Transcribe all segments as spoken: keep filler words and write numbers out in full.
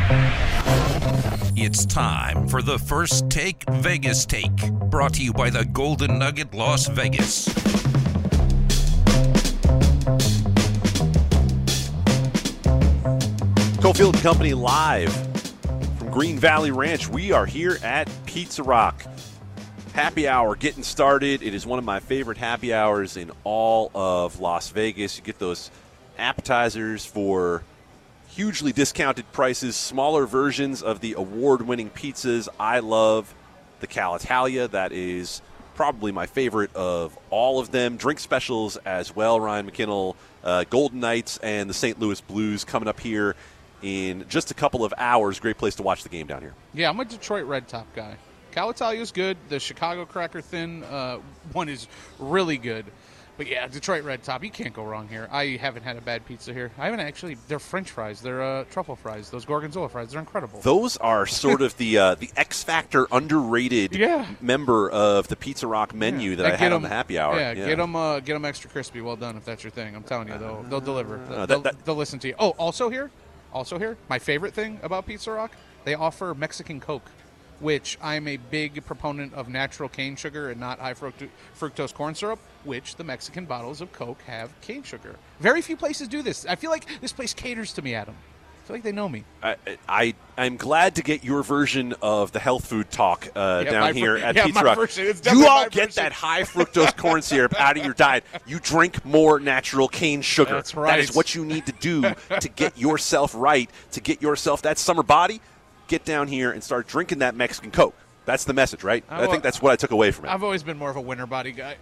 It's time for the First Take Vegas Take, brought to you by the Golden Nugget Las Vegas. Cofield and Company live from Green Valley Ranch. We are here at Pizza Rock. Happy hour getting started. It is one of my favorite happy hours in all of Las Vegas. You get those appetizers for hugely discounted prices, smaller versions of the award-winning pizzas. I love the Cal Italia. That is probably my favorite of all of them. Drink specials as well. Ryan McKinnell, uh, Golden Knights, and the Saint Louis Blues coming up here in just a couple of hours. Great place to watch the game down here. Yeah, I'm a Detroit Red Top guy. Cal Italia is good. The Chicago Cracker Thin uh, one is really good. But, yeah, Detroit Red Top, you can't go wrong here. I haven't had a bad pizza here. I haven't actually. They're French fries. They're uh, truffle fries. Those Gorgonzola fries, they're incredible. Those are sort of the uh, the X Factor underrated yeah. member of the Pizza Rock menu yeah. that and I had them, on the happy hour. Yeah, yeah. get them, uh, get them extra crispy. Well done if that's your thing. I'm telling you, they'll, they'll deliver. Uh, they'll, that, that, they'll listen to you. Oh, also here, also here, my favorite thing about Pizza Rock, they offer Mexican Coke, which I'm a big proponent of natural cane sugar and not high fruct- fructose corn syrup, which the Mexican bottles of Coke have cane sugar. Very few places do this. I feel like this place caters to me, Adam. I feel like they know me. I, I, I'm glad to get your version of the health food talk uh, yeah, down here ver- at yeah, Pizza Rock. Version, you all get version. that high fructose corn syrup out of your diet. You drink more natural cane sugar. That's right. That is what you need to do to get yourself right, to get yourself that summer body. Get down here and start drinking that Mexican Coke. That's the message, right? I, I think that's what I took away from it. I've always been more of a winter body guy.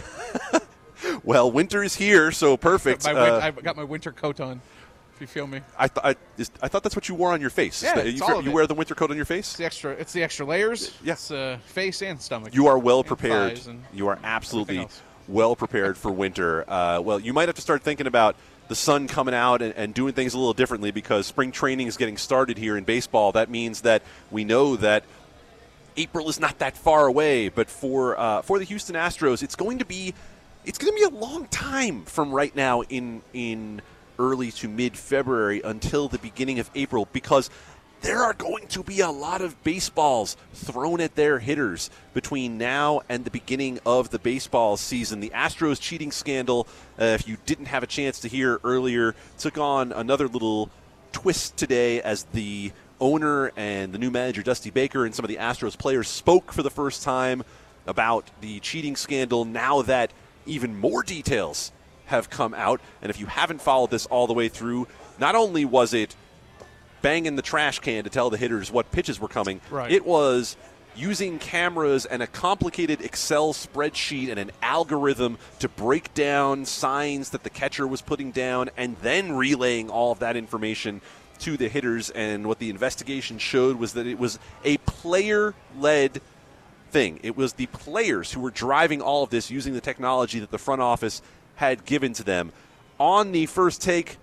Well, winter is here, so perfect. my, uh, I've got my winter coat on, if you feel me. I, th- I, is, I thought that's what you wore on your face. Yeah, that, it's you, all of you it. wear the winter coat on your face? It's the extra, it's the extra layers. Yeah. It's uh, face and stomach. You are well and prepared. thighs and You are absolutely else. well prepared for winter. Uh, well, you might have to start thinking about the sun coming out and, and doing things a little differently because spring training is getting started here in baseball. That means that we know that April is not that far away, but for uh, for the Houston Astros, it's going to be it's going to be a long time from right now in in early to mid-February until the beginning of April because there are going to be a lot of baseballs thrown at their hitters between now and the beginning of the baseball season. The Astros cheating scandal, uh, if you didn't have a chance to hear earlier, took on another little twist today as the owner and the new manager, Dusty Baker, and some of the Astros players spoke for the first time about the cheating scandal now that even more details have come out. And if you haven't followed this all the way through, not only was it banging the trash can to tell the hitters what pitches were coming, right. It was using cameras and a complicated Excel spreadsheet and an algorithm to break down signs that the catcher was putting down and then relaying all of that information to the hitters. And what the investigation showed was that it was a player-led thing. It was the players who were driving all of this using the technology that the front office had given to them. On the First Take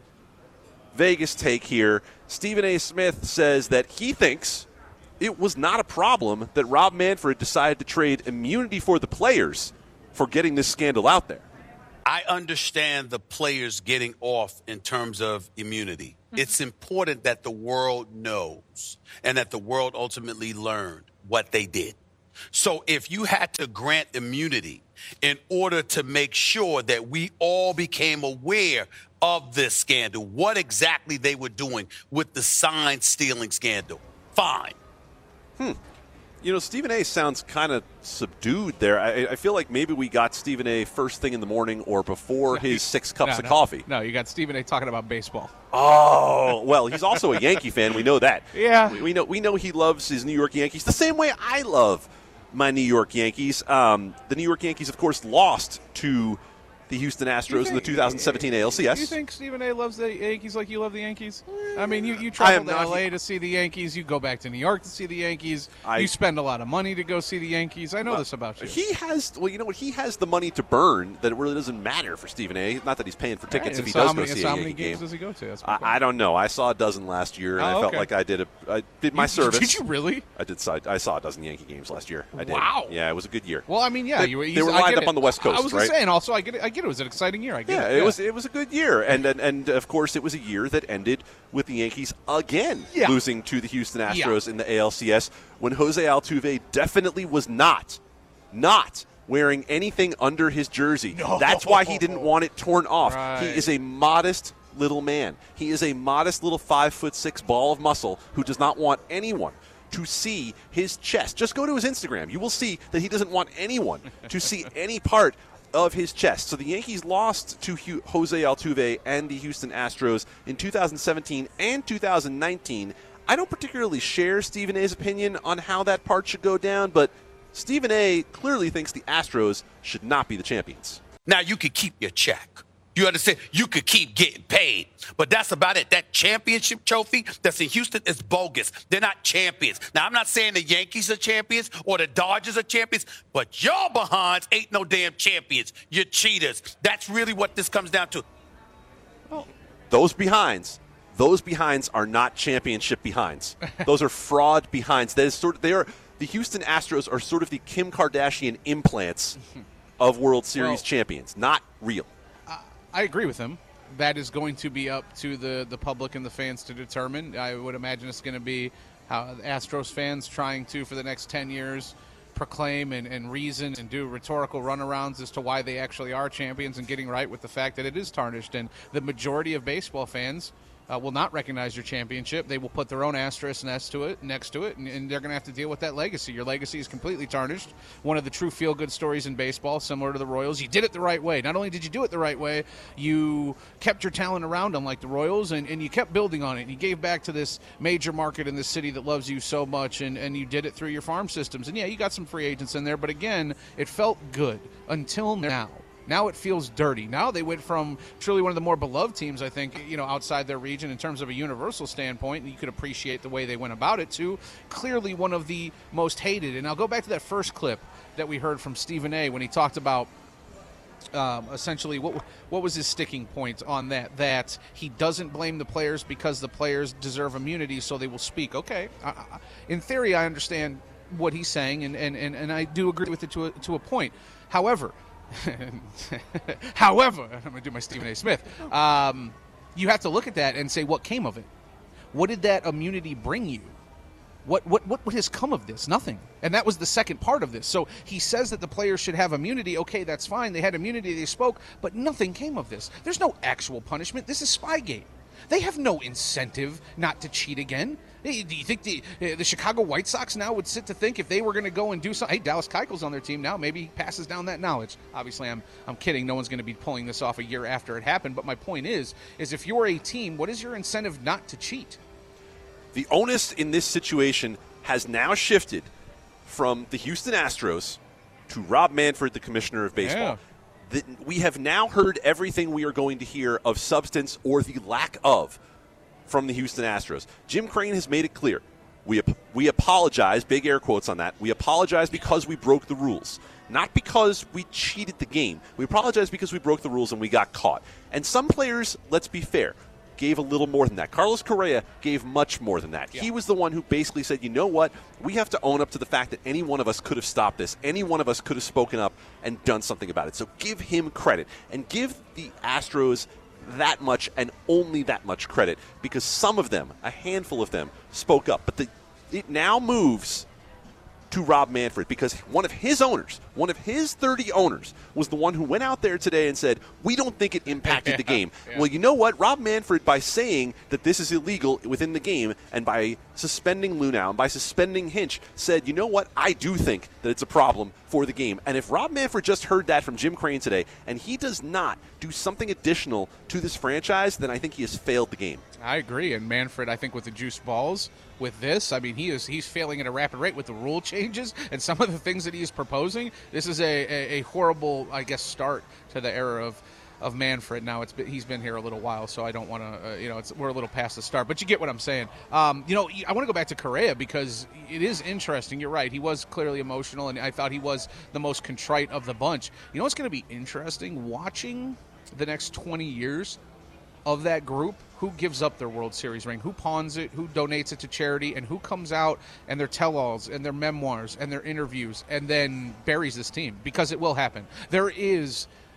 Vegas take here, Stephen A. Smith says that he thinks it was not a problem that Rob Manfred decided to trade immunity for the players for getting this scandal out there. I understand the players getting off in terms of immunity. Mm-hmm. It's important that the world knows and that the world ultimately learned what they did. So if you had to grant immunity in order to make sure that we all became aware of this scandal, what exactly they were doing with the sign stealing scandal, fine. Hmm. You know, Stephen A. sounds kind of subdued there. I, I feel like maybe we got Stephen A. first thing in the morning or before his six cups no, of no. coffee. No, you got Stephen A. talking about baseball. Oh, well, he's also a Yankee fan. We know that. Yeah. We, we know we know he loves his New York Yankees the same way I love my New York Yankees. Um, the New York Yankees, of course, lost to the Houston Astros think, in the two thousand seventeen A L C S. Do you think Stephen A. loves the Yankees like you love the Yankees? I mean, you, you travel to L A to see the Yankees. You go back to New York to see the Yankees. I, you spend a lot of money to go see the Yankees. I know this about you. He has, well, you know what? He has the money to burn that it really doesn't matter for Stephen A. Not that he's paying for tickets right, if he so does how many, go see so a how Yankee many games game. does he go to? That's I, I don't know. I saw a dozen last year, and oh, I felt okay. like I did a, I did my you, service. Did you really? I did. I saw a dozen Yankee games last year. I did. Wow. Yeah, it was a good year. Well, I mean, yeah, they, you, they were lined up it. on the West Coast, I was right? saying, also, I get it. I get get it. It was an exciting year. I get yeah, it. it Yeah, was it was a good year, and, and and of course it was a year that ended with the Yankees again Yeah. losing to the Houston Astros Yeah. in the A L C S when Jose Altuve definitely was not, not wearing anything under his jersey. No. That's why he didn't want it torn off. Right. He is a modest little man. He is a modest little five foot six ball of muscle who does not want anyone to see his chest. Just go to his Instagram. You will see that he doesn't want anyone to see any part of his chest. So the Yankees lost to Hu- Jose Altuve and the Houston Astros in two thousand seventeen and two thousand nineteen. I don't particularly share Stephen A's opinion on how that part should go down, but Stephen A clearly thinks the Astros should not be the champions. Now, you could keep your check. You understand? You could keep getting paid. But that's about it. That championship trophy that's in Houston is bogus. They're not champions. Now, I'm not saying the Yankees are champions or the Dodgers are champions, but y'all behinds ain't no damn champions. You're cheaters. That's really what this comes down to. Those behinds, those behinds are not championship behinds. Those are fraud behinds. That is sort of, they are the Houston Astros are sort of the Kim Kardashian implants of World Series Well, champions, not real. I agree with him. That is going to be up to the, the public and the fans to determine. I would imagine it's going to be how the Astros fans trying to, for the next ten years, proclaim and, and reason and do rhetorical runarounds as to why they actually are champions and getting right with the fact that it is tarnished. And the majority of baseball fans uh, will not recognize your championship. They will put their own asterisk next to it, next to it, and, and they're going to have to deal with that legacy. Your legacy is completely tarnished. One of the true feel-good stories in baseball, similar to the Royals, you did it the right way. Not only did you do it the right way, you kept your talent around, unlike the Royals, and, and you kept building on it. You gave back to this major market in this city that loves you so much, and, and you did it through your farm systems. And, yeah, you got some free agents in there, but, again, it felt good until now. Now it feels dirty. Now they went from truly one of the more beloved teams, I think, you know, outside their region in terms of a universal standpoint, and you could appreciate the way they went about it, to clearly one of the most hated. And I'll go back to that first clip that we heard from Stephen A. when he talked about um, essentially what what was his sticking point on that, that he doesn't blame the players because the players deserve immunity, so they will speak. Okay. I, I, in theory, I understand what he's saying, and, and, and, and I do agree with it to a, to a point. However, However, I'm going to do my Stephen A. Smith. Um, you have to look at that and say, what came of it? What did that immunity bring you? What, what what what has come of this? Nothing. And that was the second part of this. So he says that the players should have immunity. Okay, that's fine. They had immunity. They spoke. But nothing came of this. There's no actual punishment. This is Spygate. They have no incentive not to cheat again. Hey, do you think the uh, the Chicago White Sox now would sit to think if they were going to go and do something? Hey, Dallas Keuchel's on their team now. Maybe he passes down that knowledge. Obviously, I'm I'm kidding. No one's going to be pulling this off a year after it happened. But my point is, is if you're a team, what is your incentive not to cheat? The onus in this situation has now shifted from the Houston Astros to Rob Manfred, the commissioner of baseball. Yeah. The, we have now heard everything we are going to hear of substance or the lack of from the Houston Astros. Jim Crane has made it clear. We, we apologize, big air quotes on that. We apologize because we broke the rules, not because we cheated the game. We apologize because we broke the rules and we got caught. And some players, let's be fair, gave a little more than that. Carlos Correa gave much more than that. Yeah. He was the one who basically said, you know what, we have to own up to the fact that any one of us could have stopped this. Any one of us could have spoken up and done something about it. So give him credit and give the Astros that much and only that much credit, because some of them, a handful of them, spoke up. But the, it now moves to Rob Manfred because one of his owners, one of his thirty owners, was the one who went out there today and said, we don't think it impacted yeah, the game. Yeah. Well, you know what? Rob Manfred, by saying that this is illegal within the game and by suspending Luhnow and by suspending Hinch, said, you know what? I do think that it's a problem for the game. And if Rob Manfred just heard that from Jim Crane today and he does not do something additional to this franchise, then I think he has failed the game. I agree. And Manfred, I think with the juice balls, with this, I mean, he is he's failing at a rapid rate with the rule changes and some of the things that he is proposing. This is a, a, a horrible, I guess, start to the era of, of Manfred. Now it's been, he's been here a little while, so I don't want to, uh, you know, it's, we're a little past the start. But you get what I'm saying. Um, you know, I want to go back to Correa because it is interesting. You're right. He was clearly emotional, and I thought he was the most contrite of the bunch. You know what's going to be interesting? Watching the next twenty years of that group, who gives up their World Series ring, who pawns it, who donates it to charity, and who comes out and their tell-alls and their memoirs and their interviews and then buries this team, because it will happen. There is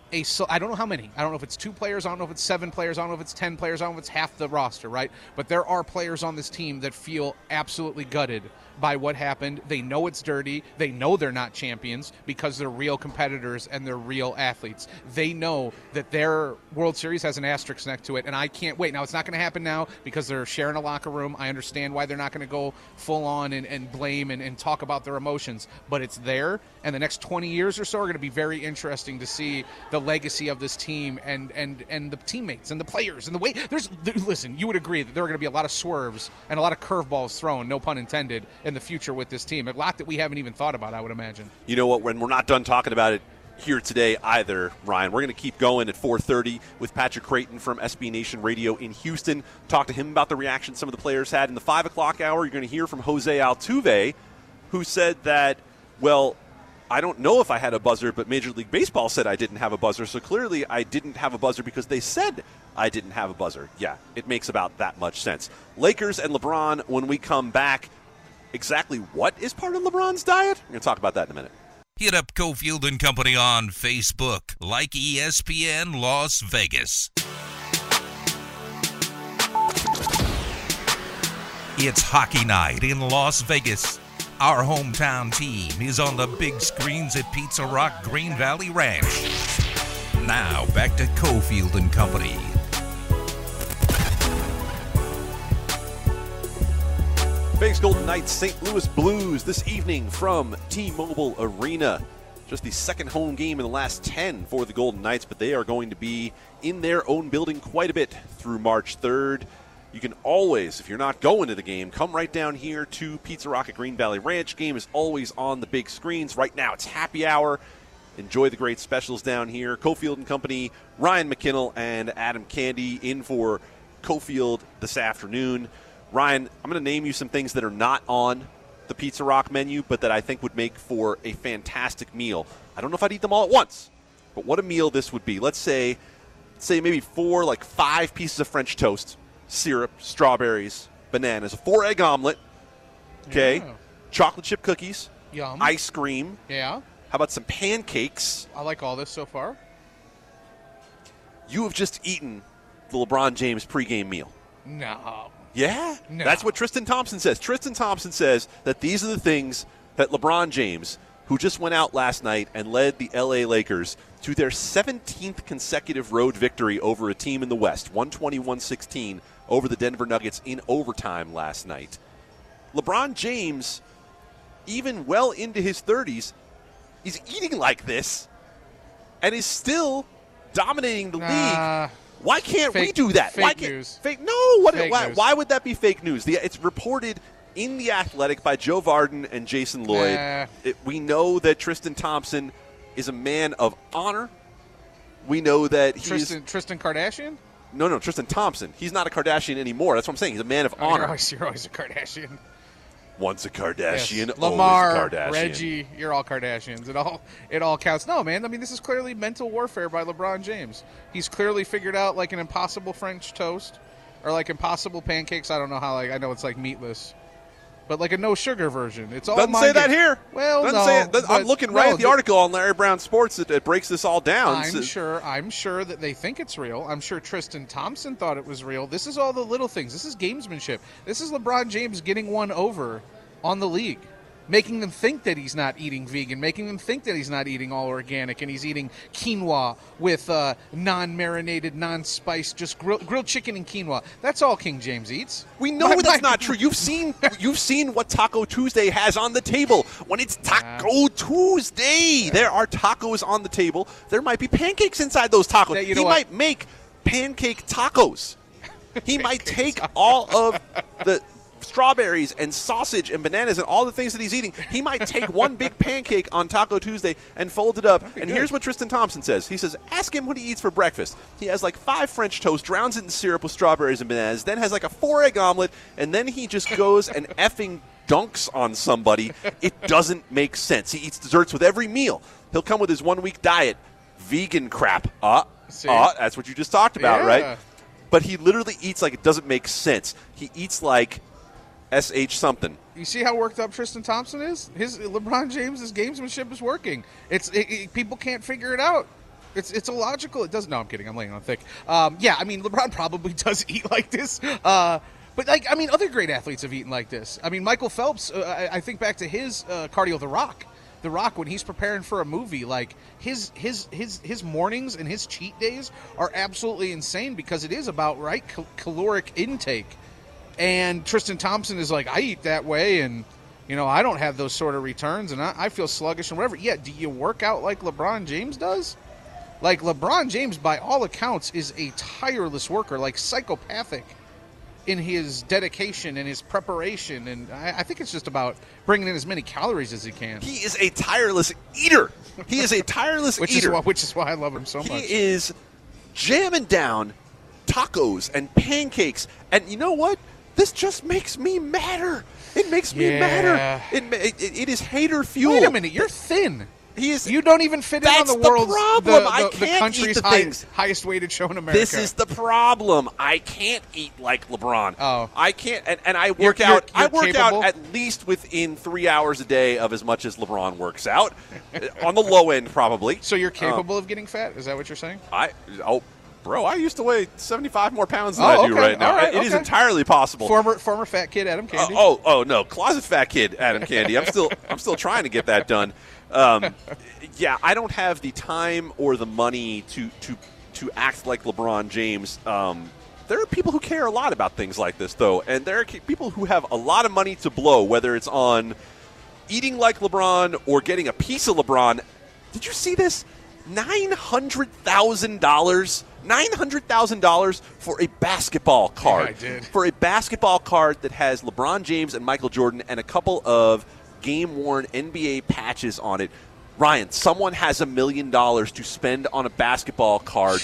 a so I don't know how many. I don't know if it's two players. I don't know if it's seven players. I don't know if it's ten players. I don't know if it's half the roster, right? But there are players on this team that feel absolutely gutted by what happened. They know it's dirty. They know they're not champions because they're real competitors and they're real athletes. They know that their World Series has an asterisk next to it, and I can't wait. Now, it's not going to happen now because they're sharing a locker room. I understand why they're not going to go full on and, and blame and, and talk about their emotions, but it's there, and the next twenty years or so are going to be very interesting to see the legacy of this team and, and, and the teammates and the players and the way there's there, listen, you would agree that there are going to be a lot of swerves and a lot of curveballs thrown, no pun intended, in the future with this team. A lot that we haven't even thought about, I would imagine. You know what? When we're not done talking about it here today either, Ryan, we're going to keep going at four thirty with Patrick Creighton from S B Nation Radio in Houston. Talk to him about the reaction some of the players had. In the five o'clock hour, you're going to hear from Jose Altuve, who said that, well, I don't know if I had a buzzer, but Major League Baseball said I didn't have a buzzer, so clearly I didn't have a buzzer because they said I didn't have a buzzer. Yeah, it makes about that much sense. Lakers and LeBron, when we come back, exactly what is part of LeBron's diet? We're going to talk about that in a minute. Hit up Cofield and Company on Facebook, like E S P N Las Vegas. It's hockey night in Las Vegas. Our hometown team is on the big screens at Pizza Rock Green Valley Ranch. Now back to Cofield and Company. Vegas Golden Knights, Saint Louis Blues this evening from T-Mobile Arena. Just the second home game in the last ten for the Golden Knights, but they are going to be in their own building quite a bit through March third. You can always, if you're not going to the game, come right down here to Pizza Rock at Green Valley Ranch. Game is always on the big screens. Right now it's happy hour. Enjoy the great specials down here. Cofield and Company, Ryan McKinnell and Adam Candy in for Cofield this afternoon. Ryan, I'm going to name you some things that are not on the Pizza Rock menu, but that I think would make for a fantastic meal. I don't know if I'd eat them all at once, but what a meal this would be. Let's say, let's say maybe four, like five pieces of French toast, syrup, strawberries, bananas, a four-egg omelet, okay, Yeah. chocolate chip cookies, Yum. ice cream. Yeah. How about some pancakes? I like all this so far. You have just eaten the LeBron James pregame meal. No. Yeah, No. that's what Tristan Thompson says. Tristan Thompson says that these are the things that LeBron James, who just went out last night and led the L A Lakers to their seventeenth consecutive road victory over a team in the West, one twenty to one sixteen over the Denver Nuggets in overtime last night. LeBron James, even well into his thirties, is eating like this and is still dominating the Nah. league. Why can't we Fake- do that? fake Why can't, news. Fake? No. What? Fake Why, news. why would that be fake news? The, it's reported in The Athletic by Joe Varden and Jason Lloyd. Nah. It, we know that Tristan Thompson is a man of honor. We know that he's Tristan Tristan Kardashian? no, no. Tristan Thompson. He's not a Kardashian anymore. That's what I'm saying. He's a man of Oh, you're, honor. always, you're always a Kardashian. Once a Kardashian, Yes. always Lamar, a Kardashian. Reggie, you're all Kardashians. It all it all counts. No, man. I mean, this is clearly mental warfare by LeBron James. He's clearly figured out like an impossible French toast or like impossible pancakes. I don't know how. Like I know it's like meatless, but like a no sugar version. It's all Doesn't mind say that game. here. Well, Doesn't no. say it. Doesn't- I'm but- looking right no, at the article on Larry Brown Sports that, that breaks this all down. I'm So- sure. I'm sure that they think it's real. I'm sure Tristan Thompson thought it was real. This is all the little things. This is gamesmanship. This is LeBron James getting one over on the league, making them think that he's not eating vegan, making them think that he's not eating all organic, and he's eating quinoa with uh, non-marinated, non-spiced, just grill, grilled chicken and quinoa. That's all King James eats. We know My- that's my- not true. You've seen you've seen what Taco Tuesday has on the table. When it's Taco Tuesday, there are tacos on the table. There might be pancakes inside those tacos. Yeah, you know he what? might make pancake tacos. He might take all of the strawberries and sausage and bananas and all the things that he's eating. He might take one big pancake on Taco Tuesday and fold it up. And good. here's what Tristan Thompson says. He says, ask him what he eats for breakfast. He has like five French toast, drowns it in syrup with strawberries and bananas, then has like a four-egg omelet, and then he just goes and effing dunks on somebody. It doesn't make sense. He eats desserts with every meal. He'll come with his one-week diet. Vegan crap. Uh, See? uh, that's what you just talked about, Yeah. right? But he literally eats like it doesn't make sense. He eats like S H something. You see how worked up Tristan Thompson is? His LeBron James' gamesmanship is working. It's it, it- people can't figure it out. It's it's illogical. It doesn't. No, I'm kidding. I'm laying on thick. Um, yeah, I mean, LeBron probably does eat like this. Uh, but like, I mean, other great athletes have eaten like this. I mean, Michael Phelps. Uh, I, I think back to his uh, cardio, The Rock. The Rock, when he's preparing for a movie, like his his his his mornings and his cheat days are absolutely insane because it is about right cal- caloric intake. And Tristan Thompson is like, I eat that way, and you know I don't have those sort of returns, and I, I feel sluggish and whatever. Yeah, do you work out like LeBron James does? Like LeBron James, by all accounts, is a tireless worker, like psychopathic in his dedication and his preparation, and I, I think it's just about bringing in as many calories as he can. He is a tireless eater. He is a tireless which eater. Is why, which is why I love him so he much. He is jamming down tacos and pancakes, and you know what? This just makes me madder. It makes me yeah. madder. It, it, it is hater fuel. Wait a minute, you're thin. He is, you don't even fit in on the, the world's problem. the, I the, can't the country's eat the high, things. highest weighted show in America. This is the problem. I can't eat like LeBron. Oh, I can't, and, and I work you're, out. You're, you're I work capable? out at least within three hours a day of as much as LeBron works out. On the low end, probably. So you're capable um, of getting fat? Is that what you're saying? I oh. Bro, I used to weigh seventy-five more pounds than oh, I do okay. right now. Right, it okay. is entirely possible. Former former fat kid Adam Candy. Uh, oh, oh no, closet fat kid Adam Candy. I'm still I'm still trying to get that done. Um, yeah, I don't have the time or the money to to to act like LeBron James. Um, there are people who care a lot about things like this, though, and there are people who have a lot of money to blow, whether it's on eating like LeBron or getting a piece of LeBron. Did you see this? Nine hundred thousand dollars. Nine hundred thousand dollars for a basketball card. Yeah, I did. For a basketball card that has LeBron James and Michael Jordan and a couple of game-worn N B A patches on it. Ryan, someone has a million dollars to spend on a basketball card.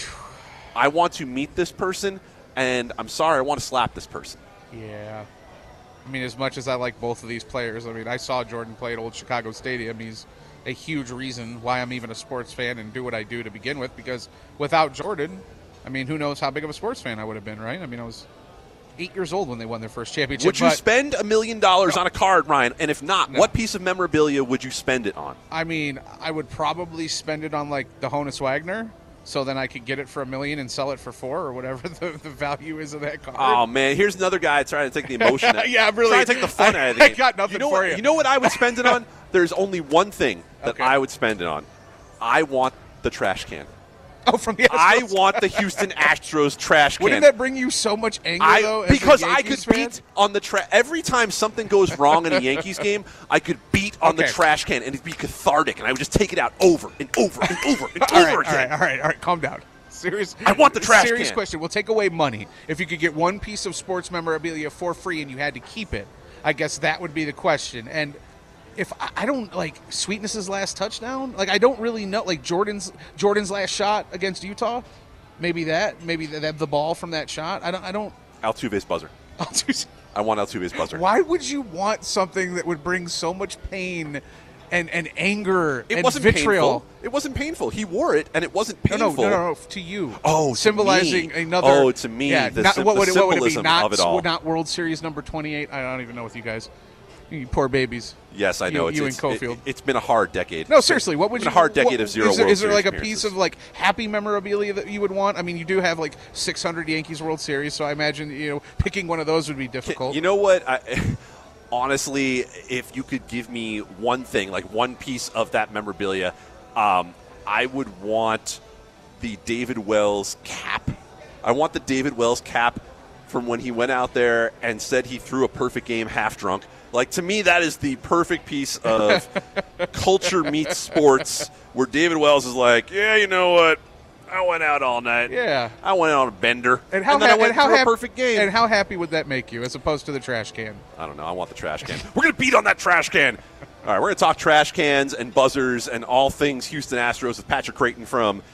I want to meet this person, and I'm sorry, I want to slap this person. Yeah. I mean, as much as I like both of these players, I mean, I saw Jordan play at Old Chicago Stadium. He's a huge reason why I'm even a sports fan and do what I do to begin with, because without Jordan, I mean, who knows how big of a sports fan I would have been, right? I mean, I was eight years old when they won their first championship. Would you but, spend a million dollars on a card, Ryan? And if not, no. what piece of memorabilia would you spend it on? I mean, I would probably spend it on, like, the Honus Wagner, so then I could get it for a million and sell it for four or whatever the, the value is of that card. Oh, man, here's another guy trying to take the emotion out. Yeah, really. Trying to take the fun I, out of the game. I got nothing you know for what, you. You know what I would spend it on? There's only one thing that okay. I would spend it on. I want the trash can. Oh, from the Astros. I want the Houston Astros trash can. Wouldn't that bring you so much anger, I, though, as because a I Yankees could fan? beat on the trash. Every time something goes wrong in a Yankees game, I could beat on okay. the trash can, and it'd be cathartic, and I would just take it out over and over and over and all over right, again. All right, all right, all right, calm down. Serious. I want the trash Serious can. question. We'll take away money. If you could get one piece of sports memorabilia for free and you had to keep it, I guess that would be the question. And if I, I don't like Sweetness's last touchdown, like I don't really know, like Jordan's Jordan's last shot against Utah, maybe that, maybe the, the ball from that shot. I don't. I don't. Altuve's buzzer. Altuve. I want Altuve's buzzer. Why would you want something that would bring so much pain and, and anger It and wasn't vitriol? painful. It wasn't painful. He wore it, and it wasn't painful. No, no, no, no, no, to you. Oh, to symbolizing me. another. Oh, to me, Yeah, the not, sim- what, would the it, what would it be? symbolism Not, of it all. not World Series number twenty-eight. I don't even know with you guys. You poor babies. Yes, I know. You, it's, you it's, and Cofield. It, it's been a hard decade. No, seriously. What would it's you? been a hard decade what, of zero Is there, World is there Series like a piece appearances. of like happy memorabilia that you would want? I mean, you do have like six hundred Yankees World Series, so I imagine you know picking one of those would be difficult. You know what? I, honestly, if you could give me one thing, like one piece of that memorabilia, um, I would want the David Wells cap. I want the David Wells cap from when he went out there and said he threw a perfect game half drunk. Like, to me, that is the perfect piece of culture meets sports, where David Wells is like, yeah, you know what? I went out all night. Yeah. I went on a bender. And how and then ha- I went and how through hap- a perfect game. And how happy would that make you, as opposed to the trash can? I don't know. I want the trash can. We're going to beat on that trash can. All right, we're going to talk trash cans and buzzers and all things Houston Astros with Patrick Creighton from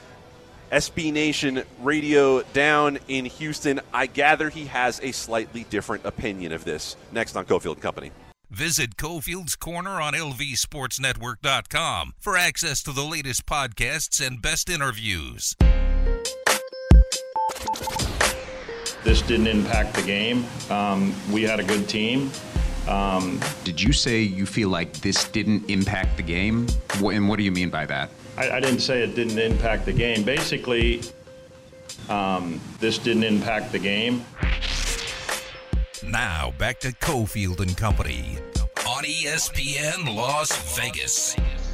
S B Nation Radio down in Houston. I gather he has a slightly different opinion of this. Next on Cofield and Company. Visit Cofield's Corner on L V Sports Network dot com for access to the latest podcasts and best interviews. This didn't impact the game. Um, we had a good team. Um, Did you say you feel like this didn't impact the game? Wh- And what do you mean by that? I, I didn't say it didn't impact the game. Basically, um, this didn't impact the game. Now back to Cofield and Company on E S P N Las Vegas.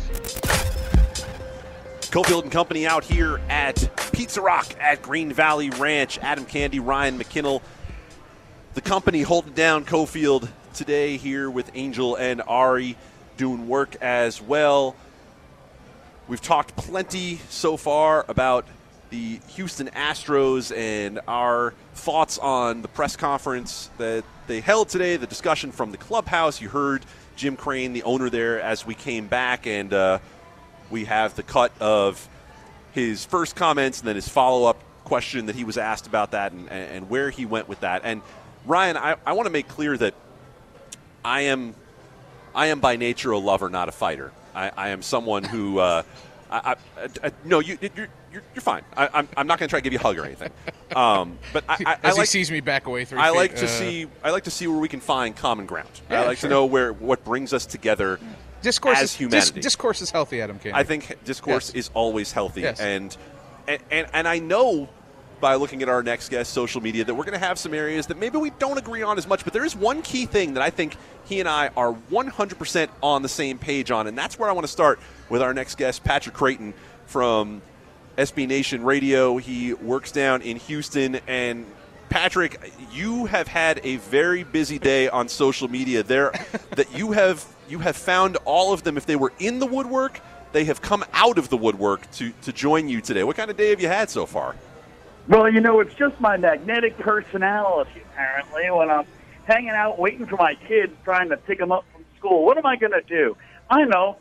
Cofield and Company out here at Pizza Rock at Green Valley Ranch. Adam Candy, Ryan McKinnell. The company holding down Cofield today here with Angel and Ari doing work as well. We've talked plenty so far about the Houston Astros and our thoughts on the press conference that they held today, the discussion from the clubhouse. You heard Jim Crane, the owner there, as we came back, and uh, we have the cut of his first comments and then his follow-up question that he was asked about that and, and where he went with that. And Ryan, I, I want to make clear that I am I am by nature a lover, not a fighter. I, I am someone who uh, I, I, I, no, you, you're you're, you're fine. I, I'm I'm not going to try to give you a hug or anything. Um, but I, I, As I like, he sees me back away three I feet, like to uh, see I like to see where we can find common ground. Yeah, I like sure. to know where what brings us together discourse as is, humanity. Dis, discourse is healthy, Adam Candy. I think discourse Yes. is always healthy, Yes. and, and and and I know by looking at our next guest social media that we're going to have some areas that maybe we don't agree on as much, but there is one key thing that I think he and I are one hundred percent on the same page on, and that's where I want to start with our next guest, Patrick Creighton from S B Nation Radio. He works down in Houston, and Patrick, you have had a very busy day on social media there that you have you have found all of them. If they were in the woodwork, they have come out of the woodwork to, to join you today. What kind of day have you had so far? Well, you know, it's just my magnetic personality, apparently, when I'm hanging out waiting for my kids, trying to pick them up from school. What am I going to do? I know.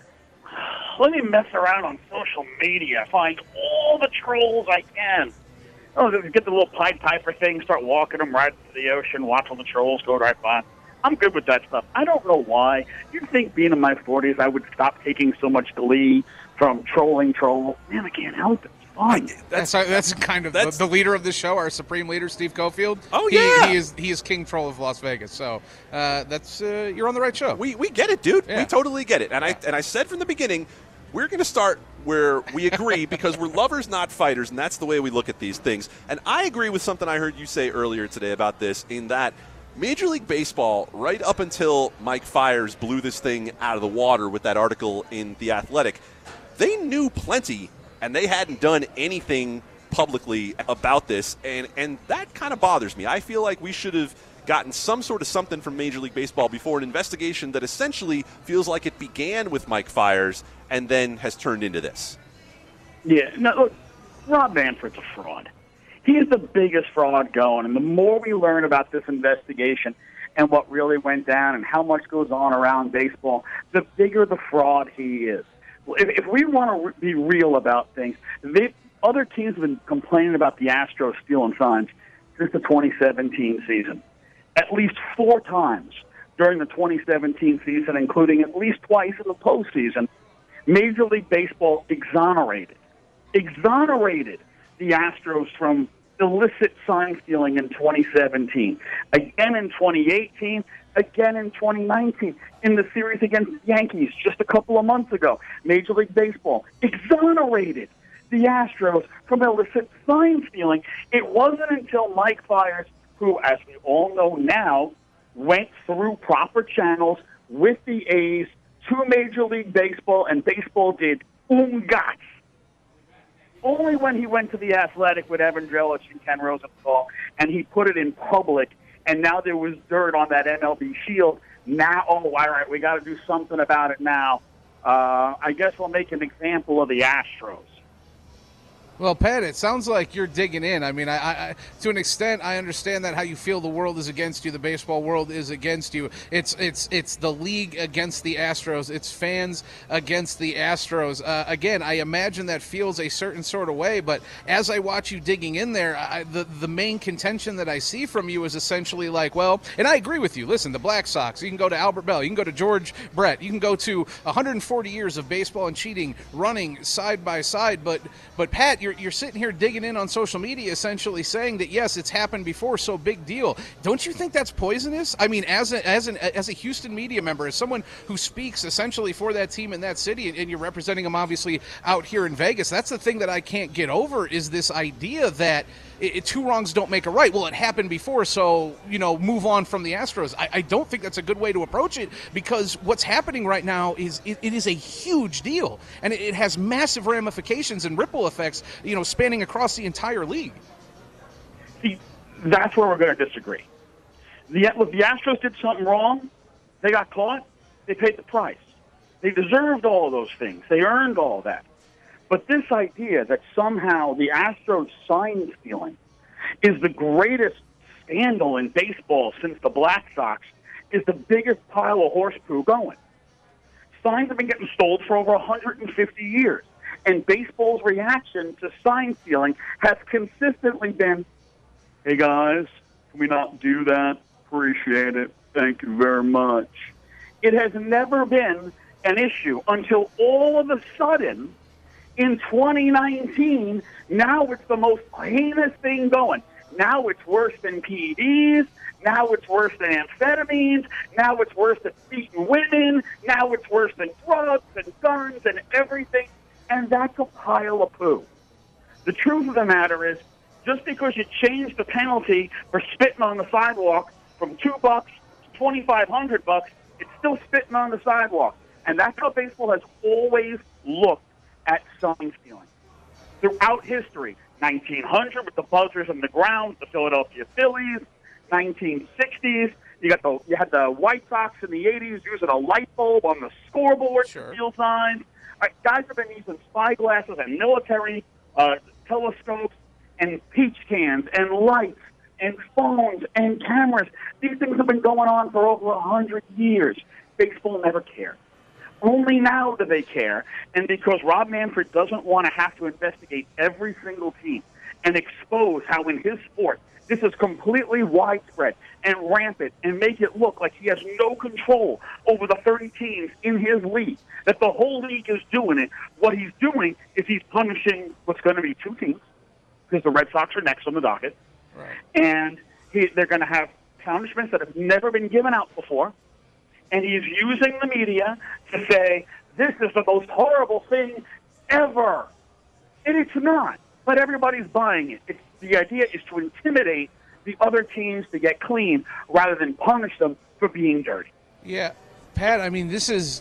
Let me mess around on social media, find all the trolls I can. Oh, get the little Pied Piper thing, start walking them right into the ocean, watch all the trolls go right by. I'm good with that stuff. I don't know why. You'd think being in my forties, I would stop taking so much glee from trolling trolls. Man, I can't help it. Fun. That's that's kind of the, that's- the leader of the show, our supreme leader, Steve Cofield. Oh, he, yeah. he is he is king troll of Las Vegas. So uh, that's uh, you're on the right show. We we get it, dude. Yeah. We totally get it. And I and I said from the beginning, we're going to start where we agree because we're lovers, not fighters, and that's the way we look at these things. And I agree with something I heard you say earlier today about this, in that Major League Baseball, right up until Mike Fiers blew this thing out of the water with that article in The Athletic, they knew plenty, and they hadn't done anything publicly about this, and, and that kind of bothers me. I feel like we should have gotten some sort of something from Major League Baseball before an investigation that essentially feels like it began with Mike Fiers and then has turned into this. Yeah, no, look, Rob Manfred's a fraud. He's the biggest fraud going, and the more we learn about this investigation and what really went down and how much goes on around baseball, the bigger the fraud he is. If, if we want to re- be real about things, they, other teams have been complaining about the Astros stealing signs since the twenty seventeen season. At least four times during the twenty seventeen season, including at least twice in the postseason, Major League Baseball exonerated, exonerated the Astros from illicit sign stealing in twenty seventeen. Again in twenty eighteen, again in twenty nineteen. In the series against the Yankees just a couple of months ago, Major League Baseball exonerated the Astros from illicit sign stealing. It wasn't until Mike Fiers, who, as we all know now, went through proper channels with the A's to Major League Baseball, and baseball did umgats. Only when he went to The Athletic with Evan Drellich and Ken Rosenthal, and he put it in public, and now there was dirt on that M L B Shield. Now, oh, all right, we got to do something about it now. Uh, I guess we'll make an example of the Astros. Well, Pat, it sounds like you're digging in. I mean, I, I, to an extent, I understand that how you feel the world is against you, the baseball world is against you. It's it's it's the league against the Astros. It's fans against the Astros. Uh, again, I imagine that feels a certain sort of way, but as I watch you digging in there, I, the, the main contention that I see from you is essentially like, well, and I agree with you. Listen, the Black Sox, you can go to Albert Bell, you can go to George Brett, you can go to one hundred forty years of baseball and cheating running side by side, but, but Pat, you're, you're sitting here digging in on social media, essentially saying that, yes, it's happened before, so big deal. Don't you think that's poisonous? I mean, as a, as an as a Houston media member, as someone who speaks essentially for that team in that city, and you're representing them obviously out here in Vegas, that's the thing that I can't get over, is this idea that it, it, two wrongs don't make a right. Well, it happened before, so, you know, move on from the Astros. I, I don't think that's a good way to approach it, because what's happening right now is it, it is a huge deal, and it, it has massive ramifications and ripple effects, you know, spanning across the entire league. See, that's where we're going to disagree. The, look, the Astros did something wrong. They got caught. They paid the price. They deserved all of those things. They earned all that. But this idea that somehow the Astros sign stealing is the greatest scandal in baseball since the Black Sox is the biggest pile of horse poo going. Signs have been getting stolen for over one hundred fifty years. And baseball's reaction to sign stealing has consistently been, hey, guys, can we not do that? Appreciate it. Thank you very much. It has never been an issue until all of a sudden, in twenty nineteen, now it's the most heinous thing going. Now it's worse than P E Ds. Now it's worse than amphetamines. Now it's worse than beating women. Now it's worse than drugs and guns and everything. And that's a pile of poo. The truth of the matter is, just because you change the penalty for spitting on the sidewalk from two bucks to twenty-five hundred bucks, it's still spitting on the sidewalk. And that's how baseball has always looked at sign stealing. Throughout history, nineteen hundred with the buzzers on the ground, the Philadelphia Phillies, nineteen sixties, you got the you had the White Sox in the eighties using a light bulb on the scoreboard Sure. to steal signs. All right, guys have been using spyglasses and military uh, telescopes and peach cans and lights and phones and cameras. These things have been going on for over a hundred years. Baseball never cared. Only now do they care, and because Rob Manfred doesn't want to have to investigate every single team and expose how in his sport this is completely widespread and rampant and make it look like he has no control over the thirty teams in his league, that the whole league is doing it. What he's doing is he's punishing what's going to be two teams, because the Red Sox are next on the docket, Right. and he, they're going to have punishments that have never been given out before. And he's using the media to say, this is the most horrible thing ever. And it's not, but everybody's buying it. It's, the idea is to intimidate the other teams to get clean rather than punish them for being dirty. Yeah, Pat, I mean, this is,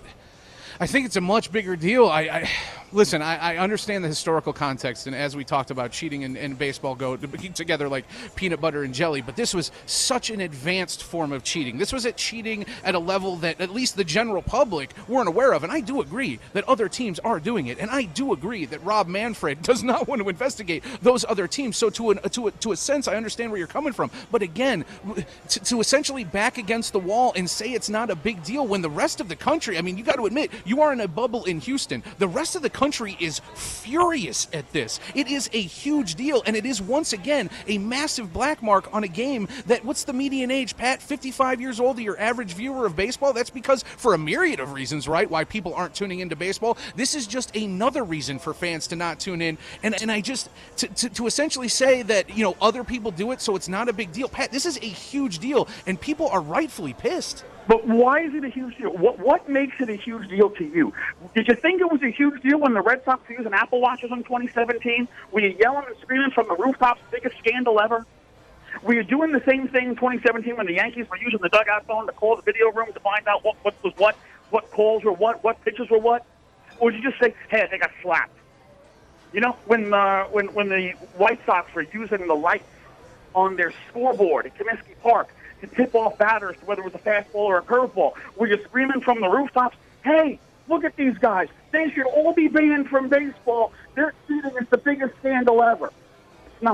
I think it's a much bigger deal. I, I Listen, I, I understand the historical context, and as we talked about, cheating and, and baseball go together like peanut butter and jelly, but this was such an advanced form of cheating. This was at cheating at a level that at least the general public weren't aware of, and I do agree that other teams are doing it, and I do agree that Rob Manfred does not want to investigate those other teams. So to, an, to, a, to a sense, I understand where you're coming from, but again, to, to essentially back against the wall and say it's not a big deal when the rest of the country, I mean, you got to admit, you are in a bubble in Houston. The rest of the country country is furious at this. It is a huge deal, and it is once again a massive black mark on a game that, what's the median age, Pat? fifty-five years old, your average viewer of baseball? That's because, for a myriad of reasons, right, why people aren't tuning into baseball. This is just another reason for fans to not tune in, and and I just, to, to, to essentially say that, you know, other people do it, so it's not a big deal. Pat, this is a huge deal, and people are rightfully pissed. But why is it a huge deal? What what makes it a huge deal to you? Did you think it was a huge deal when the Red Sox were using Apple Watches in twenty seventeen? Were you yelling and screaming from the rooftops, biggest scandal ever? Were you doing the same thing in twenty seventeen when the Yankees were using the dugout phone to call the video room to find out what, what was what, what calls were what, what pitches were what? Or did you just say, hey, they got slapped? You know, when uh, when when the White Sox were using the lights on their scoreboard at Comiskey Park to tip off batters to whether it was a fastball or a curveball, were you screaming from the rooftops, hey, look at these guys. They should all be banned from baseball. They're cheating. It's the biggest scandal ever. It's not.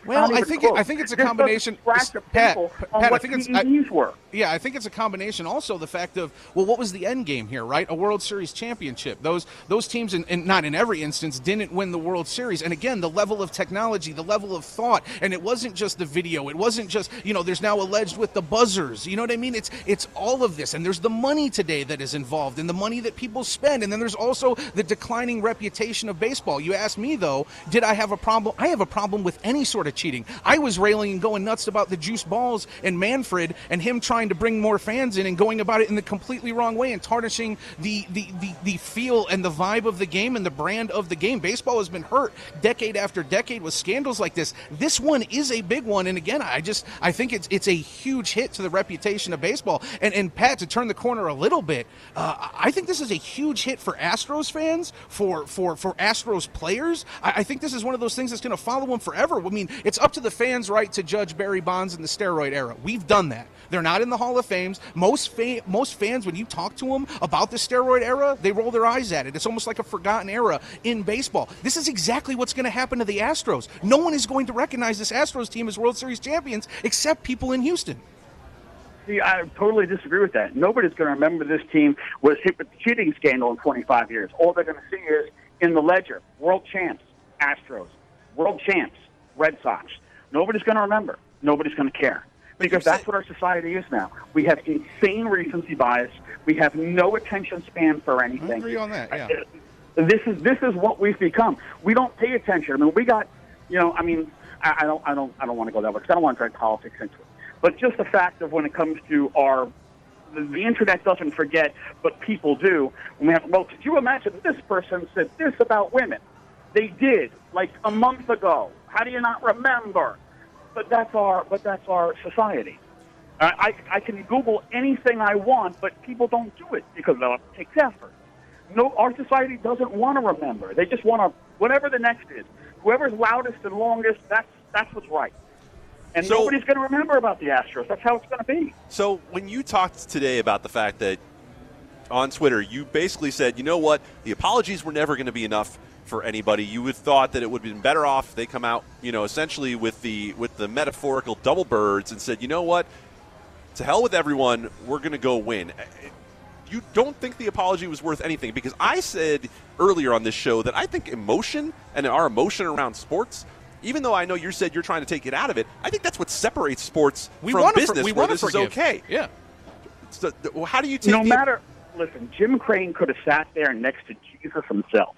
Well, Not I even think it, close. I think it's a This combination. doesn't scratch the Pat, pencil Pat, on I what think it's. T V Ds were. Yeah, I think it's a combination. Also, the fact of well, what was the end game here, right? A World Series championship. Those those teams, in, in, not in every instance, didn't win the World Series. And again, the level of technology, the level of thought, and it wasn't just the video. It wasn't just you know. There's now alleged with the buzzers. You know what I mean? It's it's all of this, and there's the money today that is involved, and the money that people spend, and then there's also the declining reputation of baseball. You asked me though, did I have a problem? I have a problem with any sort of cheating. I was railing and going nuts about the juice balls and Manfred and him trying to bring more fans in and going about it in the completely wrong way and tarnishing the, the, the, the feel and the vibe of the game and the brand of the game. Baseball has been hurt decade after decade with scandals like this. This one is a big one, and again, I just I think it's it's a huge hit to the reputation of baseball. And and Pat, to turn the corner a little bit, uh, I think this is a huge hit for Astros fans, for for for Astros players. I, I think this is one of those things that's going to follow them forever. I mean, it's up to the fans, right, to judge Barry Bonds in the steroid era. We've done that. They're not in the Hall of Fames. Most fa- most fans, when you talk to them about the steroid era, they roll their eyes at it. It's almost like a forgotten era in baseball. This is exactly what's going to happen to the Astros. No one is going to recognize this Astros team as World Series champions except people in Houston. See, I totally disagree with that. Nobody's going to remember this team was hit with the cheating scandal in twenty-five years. All they're going to see is in the ledger, world champs, Astros, world champs, Red Sox. Nobody's going to remember. Nobody's going to care. Because that's what our society is now. We have insane recency bias. We have no attention span for anything. I agree on that, yeah. This is this is what we've become. We don't pay attention. I mean, we got, you know, I mean, I, I don't, I don't, I don't want to go that way because I don't want to drag politics into it. But just the fact of when it comes to our, the, the internet doesn't forget, but people do. When we have, well, could you imagine this person said this about women? They did, like a month ago. How do you not remember? But that's our, but that's our society. I, I, I can Google anything I want, but people don't do it because it takes effort. No, our society doesn't want to remember. They just want to, whatever the next is. Whoever's loudest and longest, that's that's what's right. And so, nobody's going to remember about the Astros. That's how it's going to be. So when you talked today about the fact that on Twitter, you basically said, you know what, the apologies were never going to be enough for anybody. You would thought that it would have been better off if they come out, you know, essentially with the with the metaphorical double birds and said, you know what, to hell with everyone, we're going to go win. You don't think the apology was worth anything? Because I said earlier on this show that I think emotion and our emotion around sports, even though I know you said you're trying to take it out of it, I think that's what separates sports we from wanna business for, we where wanna this forgive. is okay. Yeah. So, how do you take No the, matter, listen, Jim Crane could have sat there next to Jesus himself,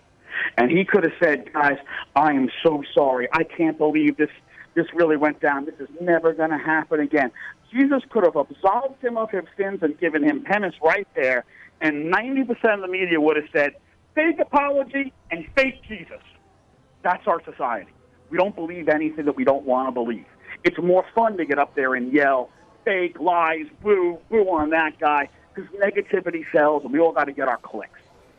and he could have said, guys, I am so sorry. I can't believe this this really went down. This is never going to happen again. Jesus could have absolved him of his sins and given him penance right there, and ninety percent of the media would have said, fake apology and fake Jesus. That's our society. We don't believe anything that we don't want to believe. It's more fun to get up there and yell, fake, lies, boo, boo on that guy, because negativity sells, and we all got to get our clicks.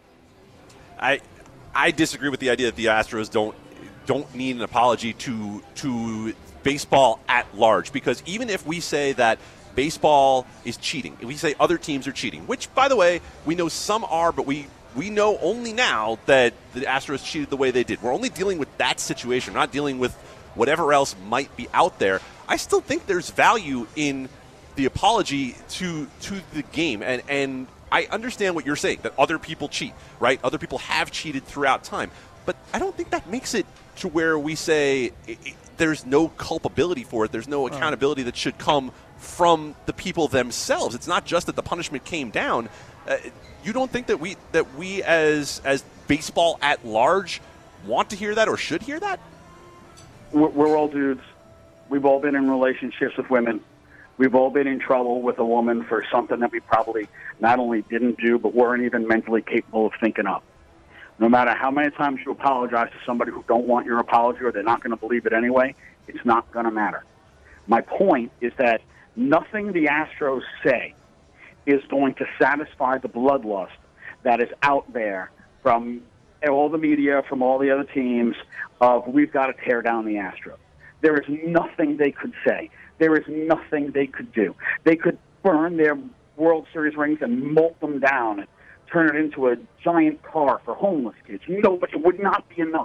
I I disagree with the idea that the Astros don't don't need an apology to to baseball at large, because even if we say that baseball is cheating, if we say other teams are cheating, which, by the way, we know some are, but we we know only now that the Astros cheated the way they did. We're only dealing with that situation, not dealing with whatever else might be out there. I still think there's value in the apology to to the game, and and I understand what you're saying, that other people cheat, right? Other people have cheated throughout time, but I don't think that makes it to where we say it, it, there's no culpability for it. There's no accountability that should come from the people themselves. It's not just that the punishment came down. Uh, you don't think that we that we as as baseball at large want to hear that or should hear that? We're, we're all dudes. We've all been in relationships with women. We've all been in trouble with a woman for something that we probably not only didn't do, but weren't even mentally capable of thinking of. No matter how many times you apologize to somebody who don't want your apology or they're not going to believe it anyway, it's not going to matter. My point is that nothing the Astros say is going to satisfy the bloodlust that is out there from all the media, from all the other teams, of we've got to tear down the Astros. There is nothing they could say. There is nothing they could do. They could burn their World Series rings and melt them down and turn it into a giant car for homeless kids. No, but it would not be enough.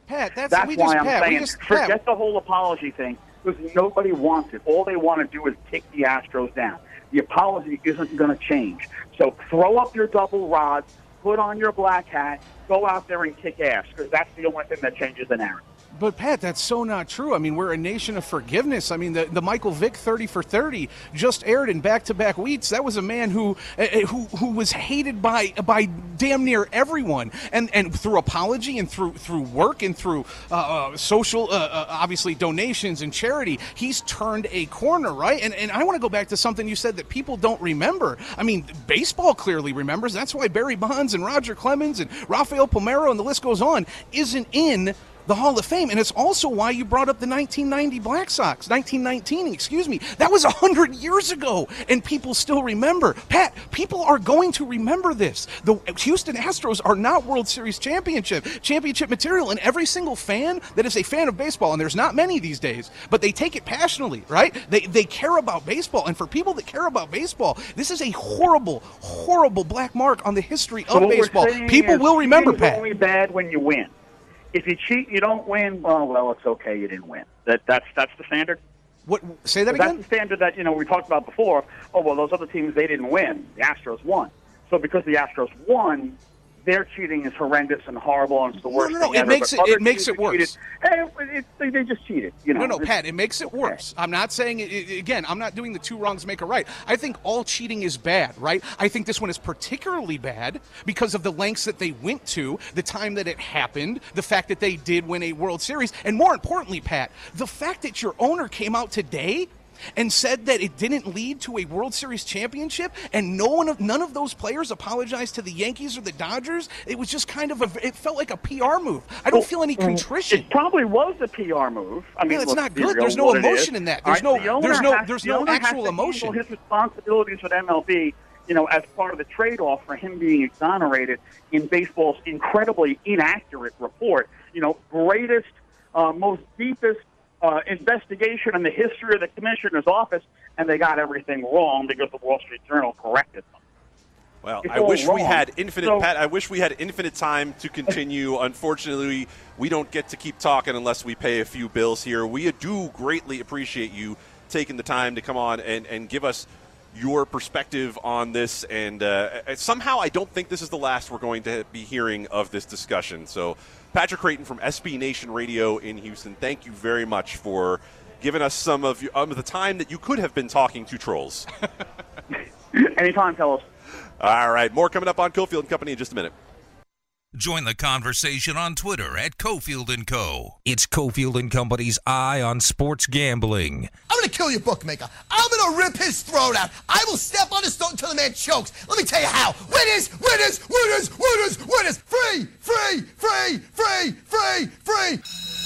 Pat, that's, That's we why just, I'm Pat, we saying just, forget Pat. the whole apology thing, because nobody wants it. All they want to do is kick the Astros down. The apology isn't going to change. So throw up your double rods, put on your black hat, go out there and kick ass, because that's the only thing that changes the narrative. But, Pat, that's so not true. I mean, we're a nation of forgiveness. I mean, the, the Michael Vick thirty for thirty just aired in back-to-back weeks. That was a man who uh, who who was hated by by damn near everyone. And and through apology and through through work and through uh, uh, social, uh, uh, obviously, donations and charity, he's turned a corner, right? And, and I want to go back to something you said that people don't remember. I mean, baseball clearly remembers. That's why Barry Bonds and Roger Clemens and Rafael Palmeiro and the list goes on isn't in the Hall of Fame. And it's also why you brought up the nineteen ninety Black Sox, nineteen nineteen, excuse me. That was one hundred years ago, and people still remember. Pat, people are going to remember this. The Houston Astros are not World Series championship, championship material, and every single fan that is a fan of baseball, and there's not many these days, but they take it passionately, right? They, they care about baseball, and for people that care about baseball, this is a horrible, horrible black mark on the history So of what we're baseball. saying People is will remember, cheating's Pat. only bad when you win. If you cheat, you don't win. Well, well, it's okay. You didn't win. That that's that's the standard. What? Say that That's again? the standard that you know we talked about before. Oh well, those other teams they didn't win. The Astros won. So because the Astros won, their cheating is horrendous and horrible, and it's the No, worst no, no, thing it ever. makes But it- other it makes teams it that cheated, worse. Hey, it, they, they just cheated. You know. No, no, It's- Pat, it makes it worse. I'm not saying, it, it- again, I'm not doing the two wrongs make a right. I think all cheating is bad, right? I think this one is particularly bad because of the lengths that they went to, the time that it happened, the fact that they did win a World Series, and more importantly, Pat, the fact that your owner came out today and said that it didn't lead to a World Series championship, and no one of none of those players apologized to the Yankees or the Dodgers. It was just kind of a, it felt like a P R move. I don't feel any contrition. It probably was a P R move. I mean, Yeah, it's let's not be good. real There's no what it emotion is. in that. All There's right, no- the owner there's no- has- there's the no owner has actual to emotion. handle his responsibilities with M L B, you know, as part of the trade-off for him being exonerated in baseball's incredibly inaccurate report. You know, greatest, uh, most deepest uh, investigation in the history of the commissioner's office, and they got everything wrong because the Wall Street Journal corrected them. Well, It's I all wish we wrong. had infinite, So- Pat. I wish we had infinite time to continue. Unfortunately, we don't get to keep talking unless we pay a few bills here. We do greatly appreciate you taking the time to come on and, and give us your perspective on this. And uh, somehow, I don't think this is the last we're going to be hearing of this discussion. So, Patrick Creighton from S B Nation Radio in Houston, thank you very much for giving us some of, your, um, the time that you could have been talking to trolls. Anytime, fellas. All right, more coming up on Cofield and Company in just a minute. Join the conversation on Twitter at Cofield and Co. It's Cofield and Company's Eye on Sports Gambling. I'm going to kill your bookmaker. I'm going to rip his throat out. I will step on his throat until the man chokes. Let me tell you how. Winners, winners, winners, winners, winners. Free, free, free, free, free, free.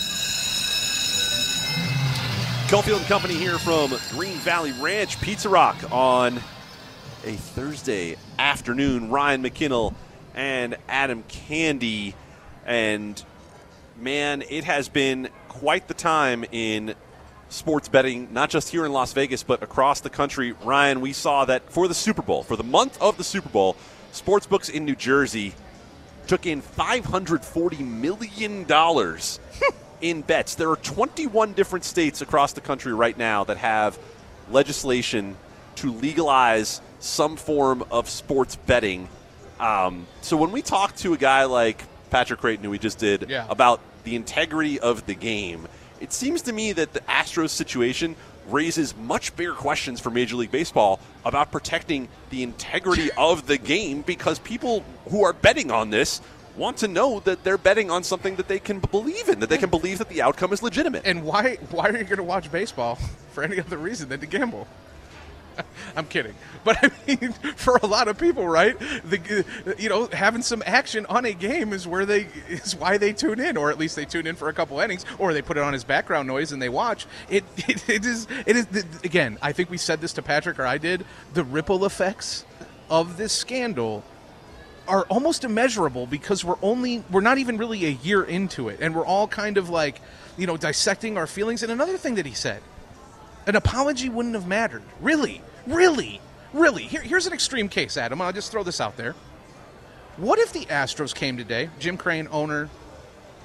Cofield and Company here from Green Valley Ranch Pizza Rock on a Thursday afternoon. Ryan McKinnell and Adam Candy. And, man, it has been quite the time in sports betting, not just here in Las Vegas, but across the country. Ryan, we saw that for the Super Bowl, for the month of the Super Bowl, sportsbooks in New Jersey took in five hundred forty million dollars in bets. There are twenty-one different states across the country right now that have legislation to legalize some form of sports betting. Um, so when we talk to a guy like Patrick Creighton, who we just did, Yeah. about the integrity of the game, it seems to me that the Astros situation raises much bigger questions for Major League Baseball about protecting the integrity of the game, because people who are betting on this want to know that they're betting on something that they can believe in, that they can believe that the outcome is legitimate. And why why are you going to watch baseball for any other reason than to gamble? I'm kidding, but I mean, for a lot of people, right? The you know having some action on a game is where they is why they tune in, or at least they tune in for a couple innings, or they put it on as background noise and they watch. It it, it is it is again. I think we said this to Patrick, or I did. The ripple effects of this scandal are almost immeasurable because we're only we're not even really a year into it, and we're all kind of like you know dissecting our feelings. And another thing that he said. An apology wouldn't have mattered. Really, really, really. Here, here's an extreme case, Adam. I'll just throw this out there. What if the Astros came today, Jim Crane, owner,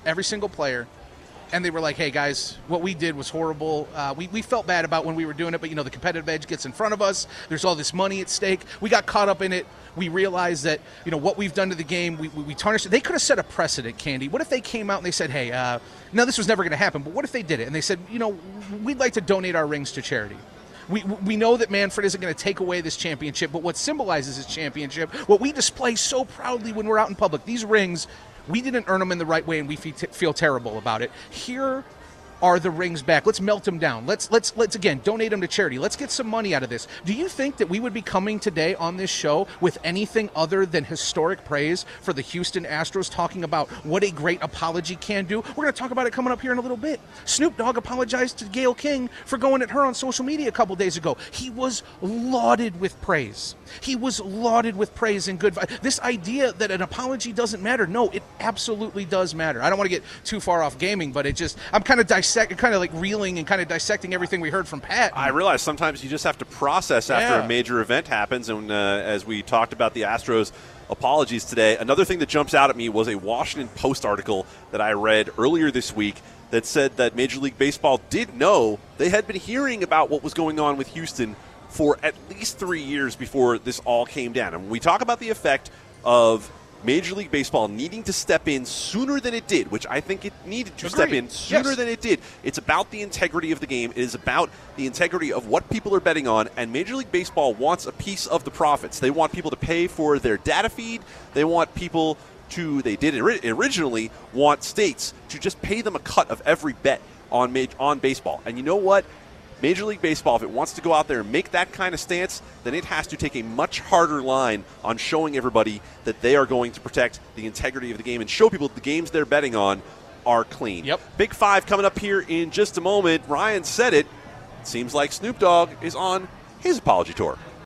every single player, and they were like, hey, guys, what we did was horrible. Uh, we, we felt bad about when we were doing it, but, you know, the competitive edge gets in front of us. There's all this money at stake. We got caught up in it. We realized that, you know, what we've done to the game, we, we, we tarnished it. They could have set a precedent, Candy. What if they came out and they said, hey, uh, no, this was never going to happen, but what if they did it? And they said, you know, we'd like to donate our rings to charity. We we know that Manfred isn't going to take away this championship, but what symbolizes his championship, what we display so proudly when we're out in public, these rings, we didn't earn them in the right way, and we feel terrible about it. Here are the rings back. Let's melt them down. Let's let's let's again donate them to charity. Let's get some money out of this. Do you think that we would be coming today on this show with anything other than historic praise for the Houston Astros, talking about what a great apology can do? We're going to talk about it coming up here in a little bit. Snoop Dogg apologized to Gayle King for going at her on social media a couple days ago. He was lauded with praise. He was lauded with praise and good. This idea that an apology doesn't matter, no, it absolutely does matter. I don't want to get too far off gaming, but it just, I'm kind of dissecting, kind of like reeling and kind of dissecting everything we heard from Pat. I realize sometimes you just have to process after Yeah. a major event happens, and uh, as we talked about the Astros apologies today, another thing that jumps out at me was a Washington Post article that I read earlier this week that said that Major League Baseball did know they had been hearing about what was going on with Houston for at least three years before this all came down. And when we talk about the effect of Major League Baseball needing to step in sooner than it did, which I think it needed to Agreed. step in sooner Yes. than it did. It's about the integrity of the game. It is about the integrity of what people are betting on, and Major League Baseball wants a piece of the profits. They want people to pay for their data feed. They want people to, they did ori- originally want states to just pay them a cut of every bet on ma- on baseball. And you know what? Major League Baseball, if it wants to go out there and make that kind of stance, then it has to take a much harder line on showing everybody that they are going to protect the integrity of the game and show people that the games they're betting on are clean. Yep. Big Five coming up here in just a moment. Ryan said it. It seems like Snoop Dogg is on his apology tour.